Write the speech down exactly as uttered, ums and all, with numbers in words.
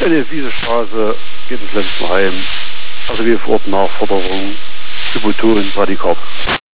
Eine Wiesestraße geht ins letzte Heim. Also wir vor Ort Nachforderungen zu betonen, Radikal.